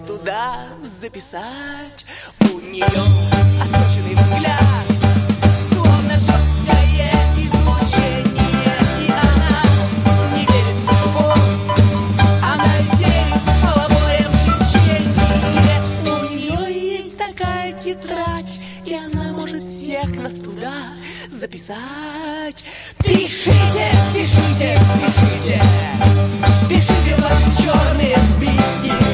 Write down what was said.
туда записать. У нее отложенный взгляд, словно жесткое излучение. И она не верит в любовь, она верит в половое влечение. У нее есть такая тетрадь, и она может всех нас туда записать. Пишите, пишите, пишите, пишите в черные списки.